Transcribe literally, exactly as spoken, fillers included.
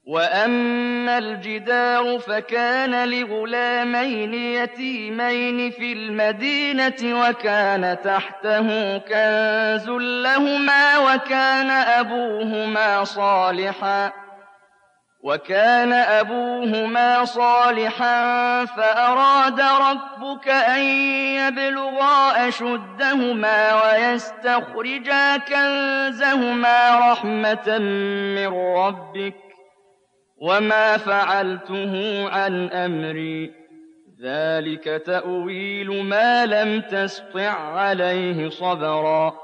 وَأَمَّا الْجِدَارُ فَكَانَ لِغُلَامَيْنِ يَتِيمَيْنِ فِي الْمَدِينَةِ وَكَانَ تَحْتَهُ كَنزٌ لَّهُمَا وَكَانَ أَبُوهُمَا صَالِحًا وَكَانَ أَبُوهُمَا صَالِحًا فَأَرَادَ رَبُّكَ أَن يَبْلُغَا أَشُدَّهُمَا وَيَسْتَخْرِجَا كَنزَهُمَا رَحْمَةً مِّن رَّبِّكَ ۚ وَمَا فَعَلْتُهُ عَنْ أَمْرِي ۚ ذَٰلِكَ تَأْوِيلُ مَا لَمْ تَسْطِع عَّلَيْهِ صَبْرًا